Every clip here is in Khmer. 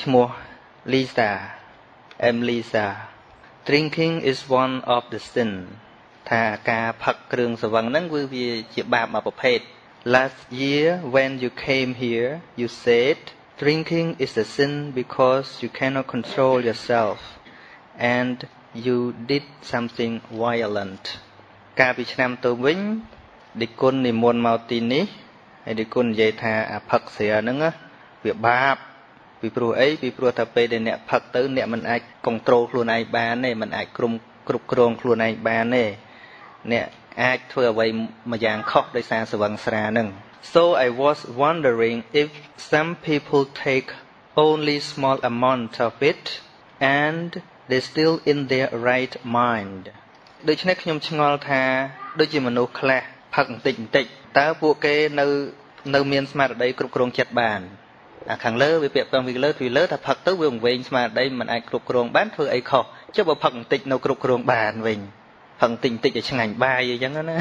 Shmo Lisa. I'm Lisa. Drinking is one of the sin. Tha ka phak krương savang nang vi chi bap ma prophet. Last year when you came here, you said drinking is a sin because you cannot control yourself and you did something violent. Ka piឆ្នាំទៅវិញឌីគុណនិមន្តមកទីនេះហើយឌីគុណនិយាយថាអាផឹកស្រាហ្នឹងវាបាបពីព្រោះអីពីព្រោះថាពេលដែលអ្នកផឹកទៅអ្នកមិនអាចcontrolខ្លួនឯងបានទេមិនអាចគ្រប់គ្រងខ្លួនឯងបានទេអ្នកអាចធ្វើអ្វីមួយយ៉ាងខុសដោយសារស្វឹងស្រាហ្នឹង So I was wondering if some people take only small amount of it and they still in their right mind ដូច្នេះខ្ញុំឆ្ងល់ថាដូចជាមនុស្សខ្លះផឹកបន្តិចតើពួកគេនៅមានស្មារតីគ្រប់គ្រងចិត្តបានអាខាងលើវាពាក់ព័ន្ធពីលើថាផឹកទៅវាវែងស្មារតីមិនអាចគ្រប់គ្រងបានធ្វើអីខុសចុះបើផឹកបន្តិចនៅគ្រប់គ្រងបានវិញផឹកបន្តិចឲ្យឆ្ងាញ់បាយអីចឹងណា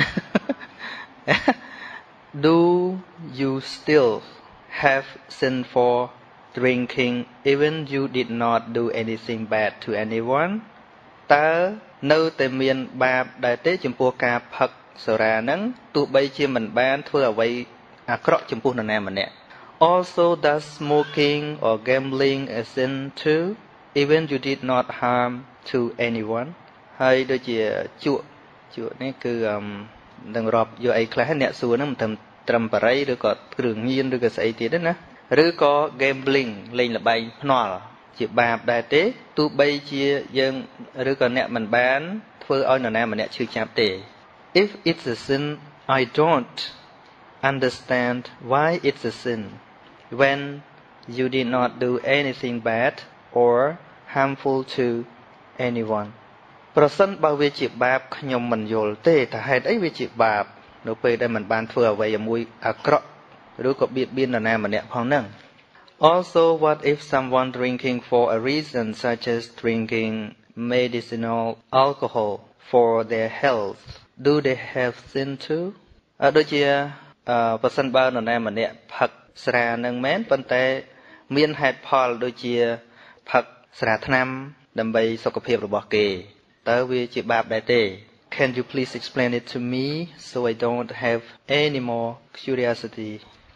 Do you still have sin for drinking even you did not do anything bad to anyone តើនៅតែមានបាបដែរទេចំពោះការផឹកសុរាហ្នឹងទោះបីជាមិនបានធ្វើអ្វីអាក្រក់ចំពោះនរណាម្នាក់ Also does smoking or gambling a sin too even you did not harm to anyone ហើយដូចជាជក់នេះគឺនឹងរាប់យកអីខ្លះអ្នកសួរហ្នឹងមិនត្រឹមបរិយឬក៏គ្រឿងញៀនឬក៏ស្អីទៀតទេណាឬក៏ gambling លេងល្បែងភ្នាល់ជាបាបដែរទេទោះបីជាយើងឬក៏អ្នកមិនបានធ្វើឲ្យនរណាម្នាក់ឈឺចាប់ទេ If it's a sin I don't understand why it's a sin when you did not do anything bad or harmful to anyone ប្រសិនបើវាជាបាបខ្ញុំមិនយល់ទេថាហេតុអីវាជាបាបនៅពេលដែលមិនបានធ្វើអ្វីមួយអាក្រក់ឬក៏បៀតបៀននរណាម្នាក់ផងហ្នឹង Also what if someone drinking for a reason such as drinking medicinal alcohol for their health do they have sin too ដូចជាប្រសិនបើនរណាម្នាក់ផឹកស្រានឹងមែនប៉ុន្តែមានហេតុផលដូចជាផឹកស្រាថ្នាំដើម្បីសុខភាពរបស់គេតើវាជាបាបដែរទេ Can you please explain it to me so I don't have any more curiosity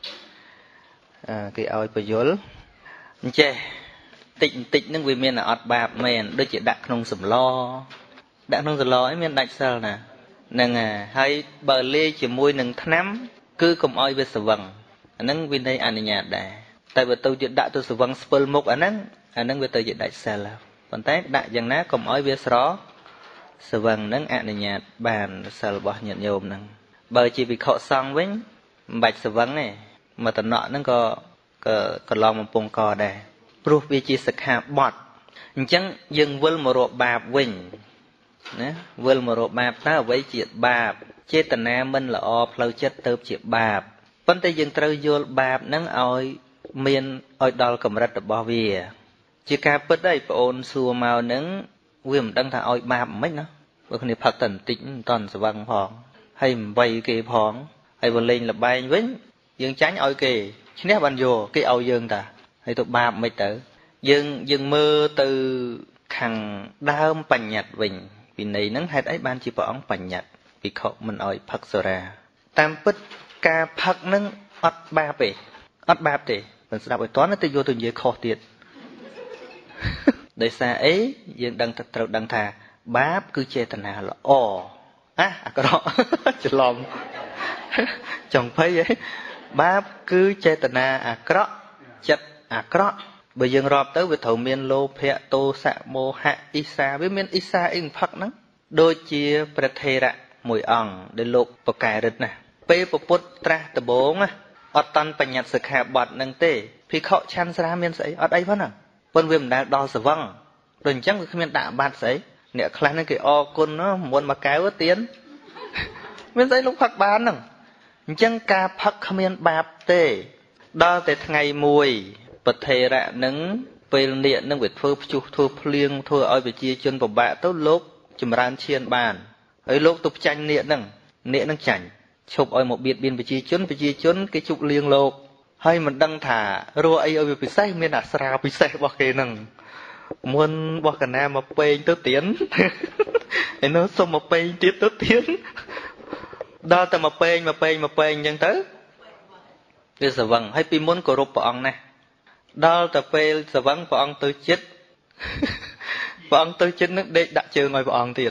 គេឲ្យបញ្យល់អញ្ចេះតិចហ្នឹងវាមានអត់បាបមែនដូចជាដាក់ក្នុងសម្លអីមានដាច់សិលណាហ្នឹងហើយបើលាយជាមួយនឹងថ្នាំគឺកុំឲ្យវាស្វឹងអាហ្នឹងវិន័យអនុញ្ញាតដែរតែបើទៅជាដាក់ទៅស្វឹងស្ពិលមុខអាហ្នឹងវាទៅជាដាច់សិលប៉ុន្តែដាក់យ៉ាងណាកុំឲ្យវាស្រស្វឹងហ្នឹងអនុញ្ញាតបានសិលរបស់ញាតិញោមហ្នឹងបើជាវិខុសង្ឃវិញមិនបាច់ស្វឹងទេមកតំណក់ហ្នឹងក៏កន្លងបំពង់កដែរព្រោះវាជាសិក្ខាបទអញ្ចឹងយើងវិលមករកបាបវិញណាវិលមករកបាបតើអ្វីជាបាបចេតនាមិនល្អផ្លូវចិត្តទៅជាបាបប៉ុន្តែយើងត្រូវយល់បាបហ្នឹងឲ្យមានឲ្យដល់កម្រិតរបស់វាជាការពិតហើយបងអូនសួរមកហ្នឹងវាមិនដឹងថាឲ្យបាបមិនណាបើគ្នាផឹកតែបន្តិចមិនតន់ស្វឹងផងហើយមិនវៃគេផងហើយបើលេងលបែងវិញយើងចាញ់ឲ្យគេឈ្នះបានយកគេឲ្យយើងតាហើយទៅបាបមិនទៅយើងមើលទៅខាងដើមបញ្ញត្តិវិញពីន័យហ្នឹងហេតុអីបានជាព្រះអង្គបញ្ញត្តិភិក្ខុមិនឲ្យផឹកសូរាតាមពិតការផឹកហ្នឹងអត់បាបទេមិនស្ដាប់ឲ្យតន់ទៅយកទៅនិយាយខុសទៀតដោយសារអីយើងត្រូវដឹងថាបាបគឺចេតនាល្អអាក្រក់ច្រឡំចង់ភ័យហ៎បាបគឺចេតនាអាក្រក់ចិត្តអាក្រក់បើយើងរាប់ទៅវាត្រូវមានលោភៈទោសៈមោហៈអ៊ីសាវាមានអ៊ីសាអីផឹកហ្នឹងដូចជាព្រះថេរៈមួយអង្គដែលលោកបកែរិទ្ធណាពេលពពុទ្ធត្រាស់ដំបងអត់តាន់បញ្ញត្តិសិក្ខាបទហ្នឹងទេភិក្ខុឆាន់ស្រាមានស្អីអត់អីផងណាប៉ុន្តែវាមិនដែលដល់ស្វឹងដូចអញ្ចឹងវាគ្មានដាក់បាតស្អីអ្នកខ្លះហ្នឹងគេអរគុណមុនមួយកែវទៀនមានស្អីលោកផឹកបានហ្នឹងអញ្ចឹងការផឹកគ្មានបាបទេដល់តែថ្ងៃមួយប្រថេរៈហ្នឹងពេលនាគហ្នឹងវាធ្វើព្យុះធ្វើភ្លៀងធ្វើឲ្យប្រជាជនពិបាកទៅលោកចម្រើនឈានបានហើយលោកទៅផ្ចាញ់នាគហ្នឹងចាញ់ឈប់ឲ្យមកបៀតបៀនប្រជាជនគេជប់លៀងលោកហើយមិនដឹងថារស់អីឲ្យវាពិសេសមានអាស្រាពិសេសរបស់គេហ្នឹងមុនរបស់កណាមកពេងទៅទៀនឯនោះសុំមកពេងទៀតទៅទៀនដល់តែមកពេងអញ្ចឹងទៅវាស្វឹងហើយពីមុនគោរពព្រះអង្គណាស់ដល់តែពេលស្វឹងព្រះអង្គទៅចិត្តព្រះអង្គទៅចិត្តនឹងដេកដាក់ជើងឲ្យព្រះអង្គទៀត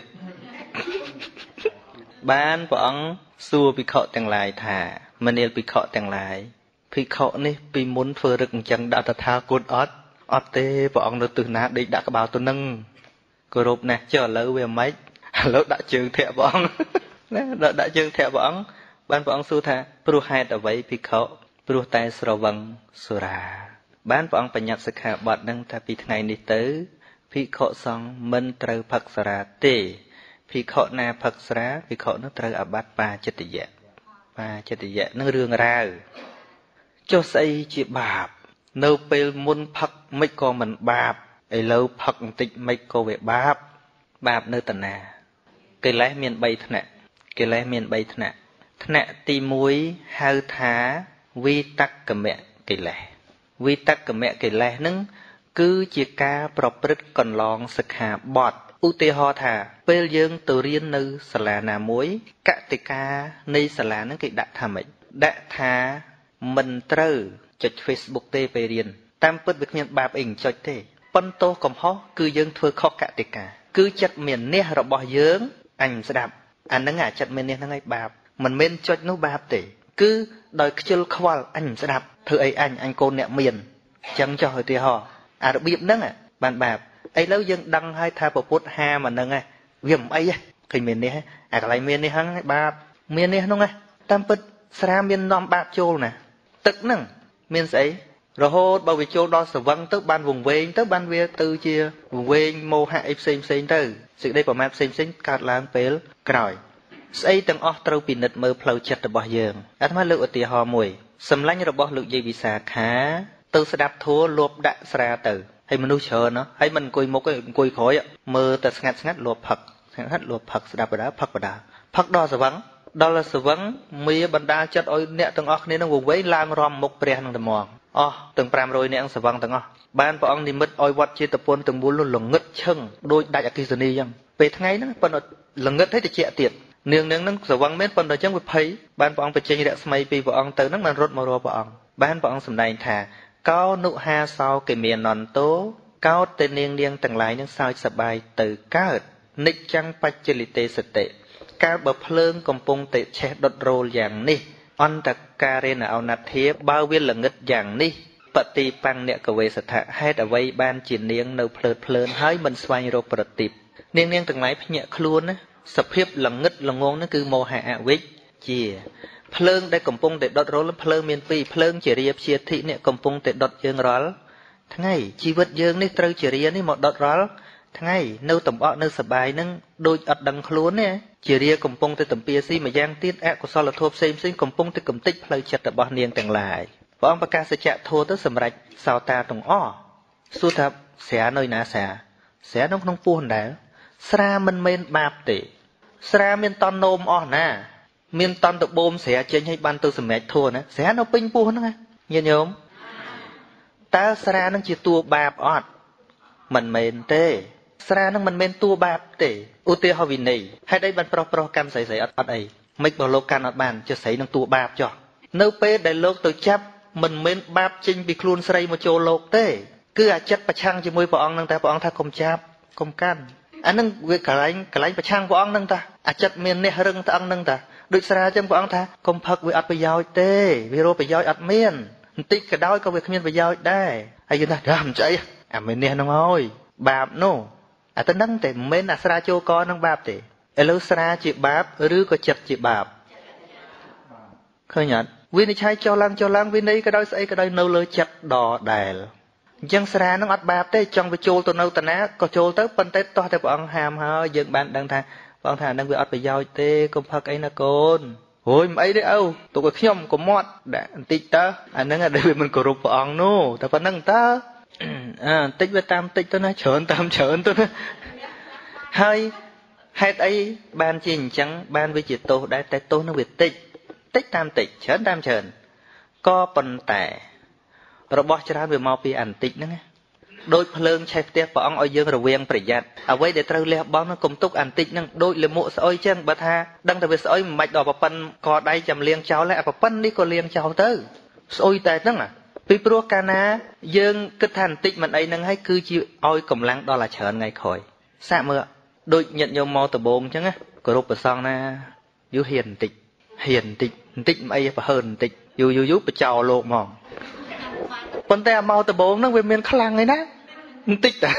បានព្រះអង្គសួរភិក្ខុទាំងឡាយថាមនាលភិក្ខុទាំងឡាយភិក្ខុនេះពីមុនធ្វើរឹកអញ្ចឹងដាក់តថាគតអត់ទេព្រះអង្គនៅទិសណាដេកដាក់ក្បាលទៅនឹងគោរពណាស់ចុះឥឡូវវាមិនឥឡូវដាក់ជើងធាក់ព្រះអង្គណាដាក់ជើងធាក់ព្រះអង្គបានព្រះអង្គសួរថាព្រោះហេតុអ្វីភិក្ខុព្រោះតែស្រវឹងសុរាបានព្រះអង្គបញ្ញត្តិសិក្ខាបទនឹងថាពីថ្ងៃនេះទៅភិក្ខុសង្ឃមិនត្រូវផឹកសារាទេភិក្ខុណាផឹកស្រាភិក្ខុនោះត្រូវអាបត្តិបាចិត្តយៈនឹងរឿងរ៉ាវចុះស្អីជាបាបនៅពេលមុនផឹកមិនក៏មិនបាបឥឡូវផឹកបន្តិចមិនក៏វាបាបនៅតាណាកិលេសមាន3ថ្នាក់ថ្នាក់ទី1ហៅថាវិតក្កមកិលេសហ្នឹងគឺជាការប្រព្រឹត្តកន្លងសិក្ខាបទឧទាហរណ៍ថាពេលយើងទៅរៀននៅសាលាណាមួយកតិកានៃសាលាហ្នឹងគេដាក់ថាម៉េចដាក់ថាមិនត្រូវចុច Facebook ទេពេលរៀនតាមពិតវាគ្មានបាបអីចុចទេប៉ុន្តែកំហុសគឺយើងធ្វើខុសកតិកាគឺចិត្តមានះរបស់យើងអញស្ដាប់អាហ្នឹងអាចិត្តមានះហ្នឹងឯងបាបមិនមែនចុចនោះបាបទេគឺដោយខ្ជិលខ្វល់អញស្ដាប់ធ្វើអីអញកូនអ្នកមានអញ្ចឹងចុះឧទាហរណ៍អារបៀបហ្នឹងបានបាបឥឡូវយើងដឹងហើយថាពុទ្ធហាមអាហ្នឹងវាមិនអីឃើញមាននេះអាកន្លែងមាននេះហ្នឹងបាបមាននេះហ្នឹងតាមពិតស្រាមាននាំបាបចូលណាទឹកហ្នឹងមានស្អីរហូតបើវាចូលដល់ស្វឹងទៅបានវង្វេងទៅបានវាទៅជាវង្វេងមោហៈអីផ្សេងទៅសេចក្តីប្រមាទផ្សេងកើតឡើងពេលក្រោយស្អីទាំងអស់ត្រូវពិនិត្យមើលផ្លូវចិត្តរបស់យើងអាត្មាលើកឧទាហរណ៍មួយសម្លាញ់របស់លោកយាយវិសាខាទៅស្ដាប់ធัวលបដាក់ស្រាទៅហើយមនុស្សច្រើនហើយមិនអង្គុយមុខទេអង្គុយក្រោយមើលតែស្ងាត់លបផឹកស្ដាប់បដាផឹកដល់ស្វឹងមាបណ្ដាចិត្តឲ្យអ្នកទាំងអស់គ្នានឹងវង្វេងឡើងរំមុខព្រះនឹងតែមកអស់ទាំង500នាក់ស្វឹងទាំងអស់បានព្រះអង្គនិមិត្តឲ្យវត្តចេតពុនទាំងមូលនោះល្ងឹតឈឹងដូចដាច់អគ្គិសនីអញ្ចឹងពេលថ្ងៃហ្នឹងប៉ុន្តែល្ងឹតឲ្យតិចទៀតនាងនឹងស្វឹងមែនប៉ុន្តែអញ្ចឹងវាភ័យបានព្រះអង្គបញ្ចេញរស្មីពីព្រះអង្គទៅហ្នឹងបានរត់មករកព្រះអង្គបានព្រះអង្គសម្ដែងថាកោនុហាសោកិមាននន្តោកោតតែនាងទាំងឡាយនឹងសើចសប្បាយទៅកើតនិច្ចាំងបច្ចលិតេសតិកាលបើភ្លើងកំពុងតែឆេះដុតរោលយ៉ាងនេះអន្តការេណអនធាបើវាល្ងឹតយ៉ាងនេះបតិបង្នកវេសថៈហេតុអ្វីបានជានាងនៅភ្លើនហើយមិនស្វែងរកប្រតិបនាងទាំងឡាយភ្ញាក់ខ្លួនណាសភាពល្ងឹតល្ងងនោះគឺមោហៈអវិជ្ជាភ្លើងដែលកំពុងតែដុតរលភ្លើងមានពីរភ្លើងជារាព្យាធិនេះកំពុងតែដុតយើងរាល់ថ្ងៃជីវិតយើងនេះត្រូវជារានេះមកដុតរាល់ថ្ងៃនៅតំអក់នៅសបាយនឹងដូចអត់ដឹងខ្លួនទេជារាកំពុងតែតំពាស៊ីម្យ៉ាងទៀតអកុសលធម៌ផ្សេងកំពុងតែកំទេចផ្លូវចិត្តរបស់នាងទាំងឡាយព្រះអង្គប្រកាសសច្ចធម៌ទៅសម្រេចសោតាទាំងអស់សួរថាស្រានៅណាស្រានៅក្នុងពោះដែរស្រាមិនមែនបាបទេស្រាមានតន់នោមអស់ណាមានតន់តបូមស្រាចេញឲ្យបានទៅសម្រេចធម៌ណាស្រានៅពេញពោះហ្នឹងញាតិញោមតើស្រានឹងជាតួបាបអត់មិនមែនទេស្រានឹងមិនមែនតួបាបទេឧទាហរណ៍វិន័យហេតុអីបានប្រុសកម្មស្រីអត់អីមិនបើលោកកាន់អត់បានជាស្រីនឹងតួបាបចុះនៅពេលដែលលោកទៅចាប់មិនមែនបាបចេញពីខ្លួនស្រីមកចូលលោកទេគឺអាចិត្តប្រឆាំងជាមួយព្រះអង្គនឹងតែព្រះអង្គថាកុំចាប់កុំកាន់អានឹងវាកន្លែងប្រឆាំងព្រះអង្គនឹងតាអាចិត្តមាននេះរឹងតអង្គនឹងតាដូចស្រាចឹងព្រះអង្គថាកុំផឹកវាអត់ប្រយោជន៍ទេវារកប្រយោជន៍អត់មានបន្តិចក៏ដោយក៏វាគ្មានប្រយោជន៍ដែរហើយយើងថាដើមស្អីអាមាននេះហ្នឹងហើយបាបនោះអាទៅហ្នឹងតែមិនមែនអាស្រាចូលកនឹងបាបទេឥឡូវស្រាជាបាបឬក៏ចិត្តជាបាបឃើញអត់វិនិច្ឆ័យចុះឡើងវិន័យក៏ដោយស្អីក៏ដោយនៅលើចិត្តដដែលអញ្ចឹងស្រាហ្នឹងអត់បាបទេចង់ទៅចូលទៅនៅតាណាក៏ចូលទៅប៉ុន្តែតោះតែព្រះអង្គហាមហើយយើងបានដឹងថាព្រះអង្គថាហ្នឹងវាអត់ប្រយោជន៍ទេកុំផឹកអីណាកូនអូយមិនអីទេឪទុកឲ្យខ្ញុំកុំមាត់ដាក់បន្តិចតើអាហ្នឹងដែលវាមិនគោរពព្រះអង្គនោះតែប៉ុណ្្នឹងតើបន្តិចវាតាមបន្តិចទៅណាច្រើនតាមច្រើនទៅណាហើយហេតុអីបានជាអញ្ចឹងបានវាជាទោសដែរតែទោសនឹងវាតិចតាមតិចច្រើនតាមច្រើន có bần tẻ rồi bỏ ra về mau pi ảnh tịch nữa đôi phơi chạy tiếp bỏ ông ở dương rồi viên phải giặt ở vậy để trâu leo bóng nó cùng túc ảnh tịch năng đôi lệ mộ sỏi chân bà tha đăng tại vì sỏi mạch đỏ bà phân có đây chầm liêng cháu lại bà phân đi có liêng cháu tới sỏi tại năng à pi pro cana dương cái thành tịch mình ấy năng hay cứ chịu oi cầm lăng đó là chờ ngày khỏi xạ mưa đôi nhận nhau mò từ bồn chứ á có rụp ở xong na dú hiền tịch tịch ấy và hơn tịch dú bà chào lộ mòn con ta mau từ bồn nó về miền khlang ấy nè tích à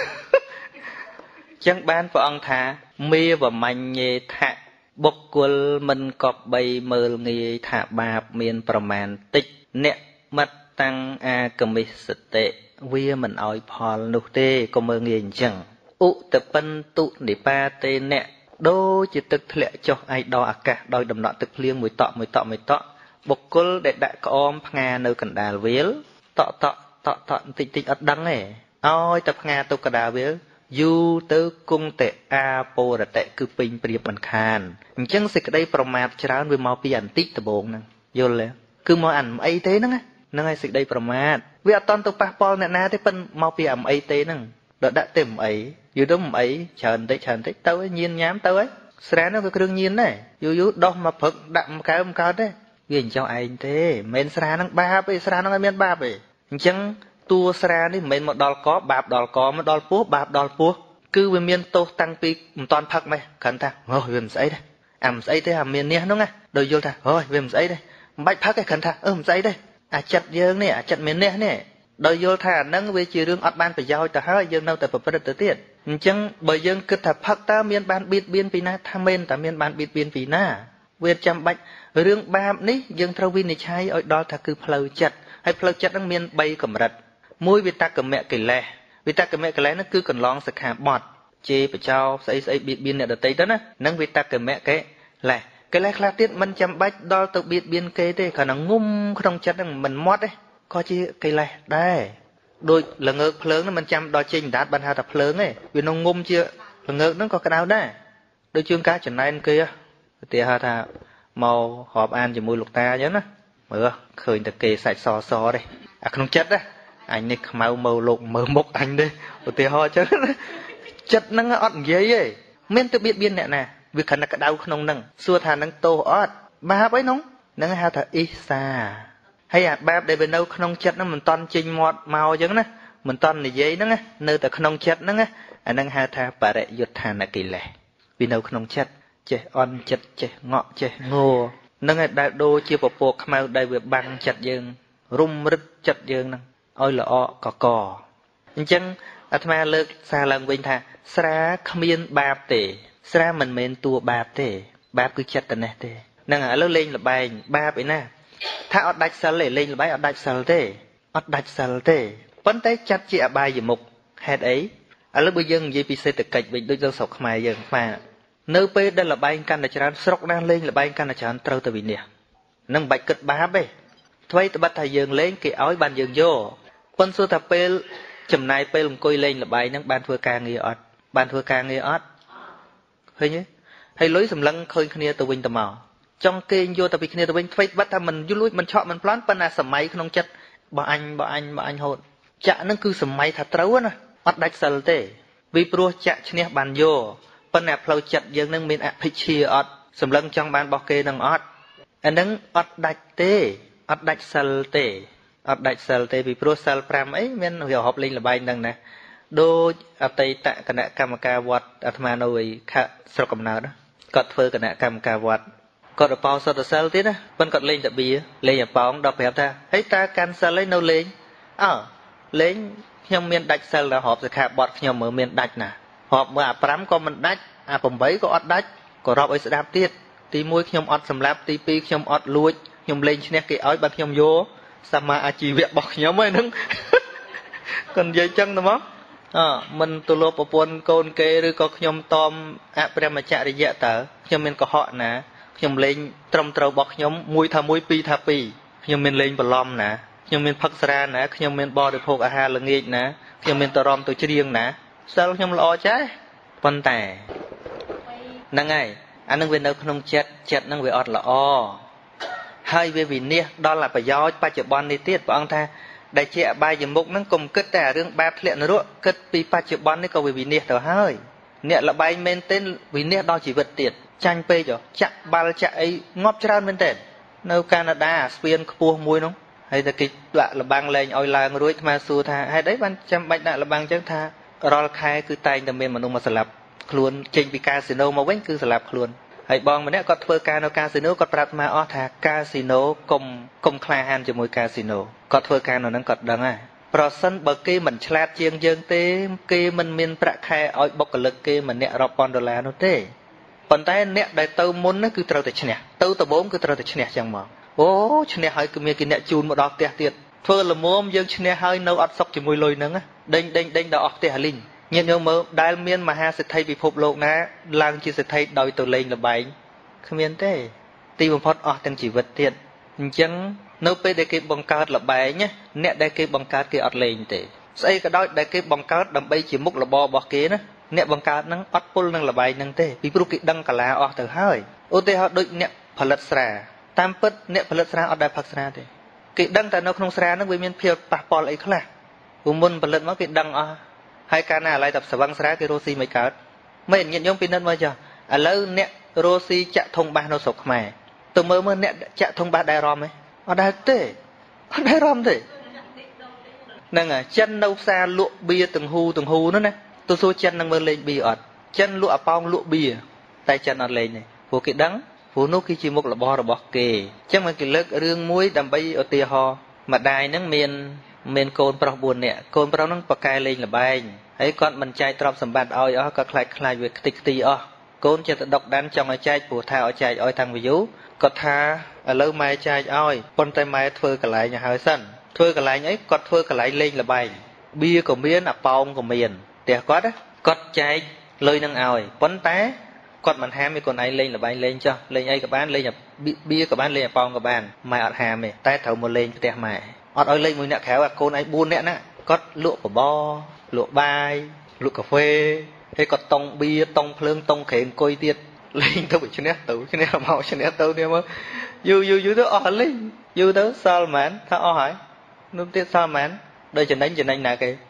chẳng ban vợ ông thả mê và mạnh nhẹ thả bốc quên mình cọp bay mờ nghề thả bạp miềnประมาณ tích nè mặt tăng a cầm bị sệt tệ vía mình ỏi phò nụ tê có mờ nghề chẳng u tập phân tụ để pa tê nè đôi chỉ tức lệ cho ai đo à cả đôi đầm nọ tức liêng mùi tọ bốc quên để đại com nga nơi cần đà viếl tọ tích ớt đắng này ôi tập nga tôi cả đà viếl du tứ cung tệ a po là tệ cứ pin priệp mình khan chẳng xịt đây promat cháo với mau pi ảnh tích tập bồn nè vô lẽ cứ mau ảnh ấy thế nè nâng ai xịt đây promat vì toàn tôi pa pol nè na thế phân mau pi ảnh ấy thế nè đợt đã tìm ấy dù đó ấy chờn đấy tới nhiên nhám tới sáng nó cái đương nhiên này dù đâu mà phật đậm cái ông cao đấy vì cho ai thế men sáng nó ba bây sáng nó men ba bây chẳng tua sraนี่មិនមកដល់កបាបដល់កមកដល់ពោះបាបដល់ពោះគឺវាមានទោសតាំងពីមិនតាន់ផឹកម៉េះគ្រាន់ថាអូវាមិនស្អីទេអាមិនស្អីទេអាមាននេះហ្នឹងណាដោយយល់ថាអូវាមិនស្អីទេមិនបាច់ផឹកទេគ្រាន់ថាមិនស្អីទេអាចិត្តយើងនេះអាចិត្តមាននេះនេះដោយយល់ថាអាហ្នឹងវាជារឿងអត់បានប្រយោជន៍ទៅហើយយើងនៅតែប្រព្រឹត្តទៅទៀតអញ្ចឹងបើយើងគិតថាផឹកតើមានបានបៀតបៀនពីណាថាមែនតើមានបានបៀតបៀនពីណាវាចាំបាច់រឿងបាបនេះយើងត្រូវវិនិច្ឆ័យឲ្យដល់ថាគឺផ្លូវចិត្តហើយផ្លូវចិត្តហ្នឹងមាន3កម្រិតមួយវិតកមៈកិលេសហ្នឹងគឺកន្លងសិក្ខាបទជេរបចោស្អីបៀតបៀនអ្នកដទៃទៅណានឹងវិតកមៈកិលេសខ្លះទៀតមិនចាំបាច់ដល់ទៅបៀតបៀនគេទេគ្រាន់តែងុំក្នុងចិត្តហ្នឹងមិនមាត់ទេក៏ជាកិលេសដែរដូចល្ងើកភ្លើងហ្នឹងមិនចាំដល់ចេញដាតបានហៅថាភ្លើងទេវានឹងងុំជាល្ងើកហ្នឹងក៏ក្តៅដែរដូចជាការចំណែនគេឧទាហរណ៍ថាមករាប់អានជាមួយលោកតាអញ្ចឹងណាមើលឃើញតែគេសាច់សទេអាក្នុងចិត្តណាអញនេះខ្មៅមើលលោកមើលមុខអញទេឧទាហរណ៍ចឹងចិត្តហ្នឹងអត់និយាយទេមានទៅបៀតបៀនអ្នកណាវាខណៈក្តៅក្នុងហ្នឹងសួរថានឹងទោសអត់បាបអីនោះហ្នឹងហៅថាអ៊ីសាហើយអាបាបដែលវានៅក្នុងចិត្តហ្នឹងមិនតន់ចេញមាត់មកចឹងណាមិនតន់និយាយហ្នឹងនៅតែក្នុងចិត្តហ្នឹងអាហ្នឹងហៅថាបរិយុទ្ធានកិលេសវានៅក្នុងចិត្តចេះអន់ចិត្តចេះងក់ចេះងោហ្នឹងឯដែលដូចជាពពកខ្មៅដែលវាបាំងចិត្តយើងរុំរឹតចិត្តយើងហ្នឹងឲ្យល្អកអញ្ចឹងអាត្មាលើកសារឡើងវិញថាស្រាគ្មានបាបទេស្រាមិនមែនតួបាបទេបាបគឺចិត្តតែនេះទេហ្នឹងឥឡូវលេងលបែងបាបឯណាថាអត់ដាច់សិលទេលេងលបែងអត់ដាច់សិលទេប៉ុន្តែចាត់ជាអបាយមុខហេតុអីឥឡូវបើយើងនិយាយពីសេដ្ឋកិច្ចវិញដូចនៅស្រុកខ្មែរយើងខ្មែរនៅពេលដែលលបែងកាន់តែច្រើនស្រុកណាលេងលបែងកាន់តែច្រើនត្រូវទៅវិនិច្ឆ័យនឹងមិនបាច់គិតបាបទេអ្វីត្បិតថាយើងលេងគេឲ្យបានយើងយកប៉ុន្តែសួរថាពេលចំណាយពេលអង្គុយលេងលបែងហ្នឹងបានធ្វើការងារអត់ឃើញទេហើយលុយសម្លឹងឃើញគ្នាទៅវិញទៅមកចង់គេយកទៅពីគ្នាទៅវិញអ្វីត្បិតថាមិនយល់លួចមិនឆក់មិនប្លន់ប៉ុន្តែសម័យក្នុងចិត្តបើអញហូតចាក់ហ្នឹងគឺសម័យថាត្រូវណាអត់ដាច់សិលទេvì ព្រោះចាក់ឈ្នះបានយកប៉ុន្តែផ្លូវចិត្តយើងនឹងមានអភិជាអត់សម្លឹងចង់បានរបស់គេនឹងអត់អានឹងអត់ដាច់ទេអត់ដាច់សិលទេពីព្រោះសិល5អីមានវាហប់លេងលបែងហ្នឹងណាដូចអតីតគណៈកម្មការវត្តអាត្មានៅឯខេត្តស្រុកកំណើតគាត់ធ្វើគណៈកម្មការវត្តគាត់អបោសុទ្ធសិលទៀតណាប៉ុន្តែគាត់លេងតាបៀលេងអប៉ោងដល់ប្រាប់ថាហេតើកាន់សិលឯនៅលេងលេងខ្ញុំមានដាច់សិលដល់ហប់សិក្ខាបទខ្ញុំមើលមានដាច់ណាហប់មើលអា5ក៏មិនដាច់អា8ក៏អត់ដាច់ក៏រាប់ឲ្យស្ដាប់ទៀតទី1ខ្ញុំអត់សម្លាប់ទី2ខ្ញុំអត់លួចខ្ញុំលេងឈ្នះគេឲ្យបើខ្ញុំយកសមាអាជីវៈរបស់ខ្ញុំហ្នឹងគាត់និយាយចឹងទៅមកមិនទលោប្រពន្ធកូនគេឬក៏ខ្ញុំតមអព្រមចរិយៈតើខ្ញុំមានកុហកណាខ្ញុំលេងត្រឹមត្រូវរបស់ខ្ញុំ1ថា1 2ថា2ខ្ញុំមានលេងបន្លំណាខ្ញុំមានផឹកស្រាណាខ្ញុំមានបរិភោគអាហារល្ងាចណាខ្ញុំមានតរំទៅច្រៀងណាសិលខ្ញុំល្អចេះប៉ុន្តែហ្នឹងហើយអានឹងវានៅក្នុងចិត្តហ្នឹងវាអត់ល្អហ hơi về vì nia đó là phải do ba chục bon đi tiết bọn ông ta đại trẻ ba giờ mục nó cùng kết tại riêng ba thiện nữa kết vì ba chục bon đấy câu về vì nia tờ hơi nia là bay men tên vì nia đó chỉ vật tiệt tranh pe rồi chặt ba chặt ấy ngóp tràn men tên nơi Canada Spain cua mui nó hay là cái đoạn là bang lên oi là người mà xua tha hay đấy ban trăm bạch đại là bang chắc tha rồi khai cứ tay tầm men mà nung mà sập luôn trên vì casino mà vẫn cứ sập luôn hay bong mà nè có thưa casino có prat mà ở thà casino cùng khai han cho mỗi casino có thưa nó đang cọt đằng à person bờ kia mình chlat chiêng dương tê kia mình miền bạc khai oi bọc cái lực kia mình nè rập $1 nó tê còn tay nè đại tàu muốn nó cứ trâu từ chèn tàu bốn cứ trâu từ chèn chẳng mà ô chèn hơi cứ miền kia nè chun một đọt tiệt thưa là muôn dương chèn hơi nấu ắt sọc chỉ mùi lôi nắng á đinh đọt tiệt hà linh nhìn nhau mơ đại miền mà ha sẽ thay bị phục lộ ná lang chỉ sẽ thay đòi từ lên là bảy không miền tê ti bằng phật tên chỉ vật tiệt chẳng nấu pe để cái bằng cát là bảy nhé nè để cái bằng cát kia ọt lên tê xây cái đó để cái bằng cát đầm bay chỉ múc là bò kia đó nè bằng cát nắng ọt pul nắng là bảy nắng tê vì bưu kiện đăng cả là ọt từ hơi ô tê họ đôi nè phật sra tam pất nè phật sra ọt đại phật sra tê cái đăng tại nó không sra nó với miền phiêu pa pol ấy khla môn phật mất cái đăng hai ca na lại tập sở văn sra cái rosi mấy cát mấy nhận nhóm pin nên mới chưa lâu nè rosi chạ thông ba nó sọc mày từ mơ nè chạ thông ba đai rom ấy ở đây rom thế nâng à chân nâu xa lụa bia từng hu nữa nè tôi xô chân nâng mơ lên bia ọt chân lụa pong lụa bia tay chân ọt lên này phù cái đắng phù nốt cái chi mục là bo kề chắc mà cái lớp rương muối đầm bay ở tia ho mà đài nâng miền cồn pro buồn nè cồn pro nâng bạc cài lên là bay ấy con mình trai trộm sầm bạt oi có khai về tì cồn chỉ độc đan trong ai trai phù thao trai oi thằng ví dụ có tha ở lâu mai trai oi con tay mai thưa cả lại nhà hơi sân thưa cả lại ấy con thưa cả lại lên là bay bia của miền à pong của miền tiệt có đó có trai lơi nâng oi con té con mình ham con ấy lên là bay lên cho lên ấy các bạn lên là bia các bạn lên là pong các bạn mai ở ham này té thầu một lên tiệt mày oi lên mùi nè khéo à con ấy buôn nè nè có lụa của bo lụa bay lụa cà phê hay có tông bia tông phượng tông khển coi tiệt lên tôi bị cho nên màu cho nên tôi nè mà dù tôi ở lên dù tôi sao mán thà ở hỏi nôm tiệt sao mán đây cho nên nè kì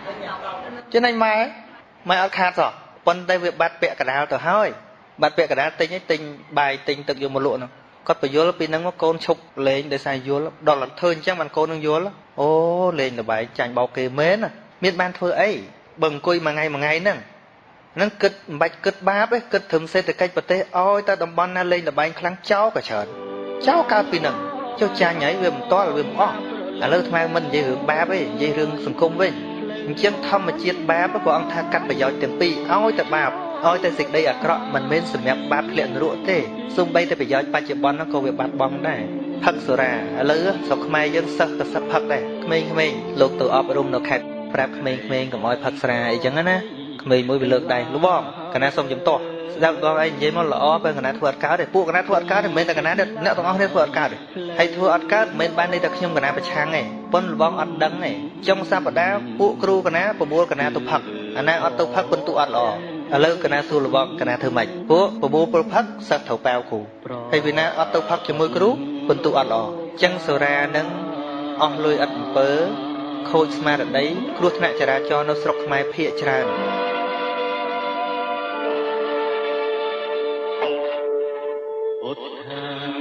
cho nên mai ở khát rồi quân tay việc bắt bẹ cả đào từ hơi bắt bẹ cả đào tinh ấy tinh bài tinh tự dùng một lụa nào có phải vô là pin nó con chụp lên để xài vô lắm đó là thơn chắc bạn con đang vô lắm ô lên là bài chành bao kề mến à miền ban thôi ấy bừng coi mà ngày nè nó kịch bạch kịch báp ấy kịch thầm xe từ cách bờ tây ôi ta đồng ban lên là bài kháng cháu cả trời cháu cao pin nè cho cha nhảy về một to là về một à lơ tham mình dây hưởng báp ấy dây hưởng sừng cung với chân thâm mà chiết báp của ông tha cắt phải giỏi tiền pi ôi ta bạp ôi ta dịch đây à cọ mình men sầm nhạc báp liền ruộng thế xung bay ta phải giỏi ba triệu bon nó câu việc bát bong này phật sura lỡ sọc mai dân sắc ta sắp phật này mình lục từ ọp rung nó khẹp phép mình cầm oi phật sura ấy chẳng á mình mới bị lược đây đúng không cái này xong chấm to giao con anh dễ mà lỡ bên cái này thuận cá để buộc cái này thuận cá thì mình là cái này được nẹo tông ong để thuận cá được hay thuận cá mình ban đây đặc nhung cái này phải trang này phân bón ăn đắng này trong sa bờ đá buộc kêu cái này buộc cái này tụ phật anh này ăn tụ phật phân tụ ăn lò lỡ cái này xù bón cái này thưa mày buộc phật sát thầu bao cụ hay vì này ăn tụ phật cho môi kêu phân tụ ăn lò chân sờ ra nâng ong lôi ăn bớ khôi mà ở đấy luôn nãy trả cho nó sọc mai phịa trả Hãy subscribe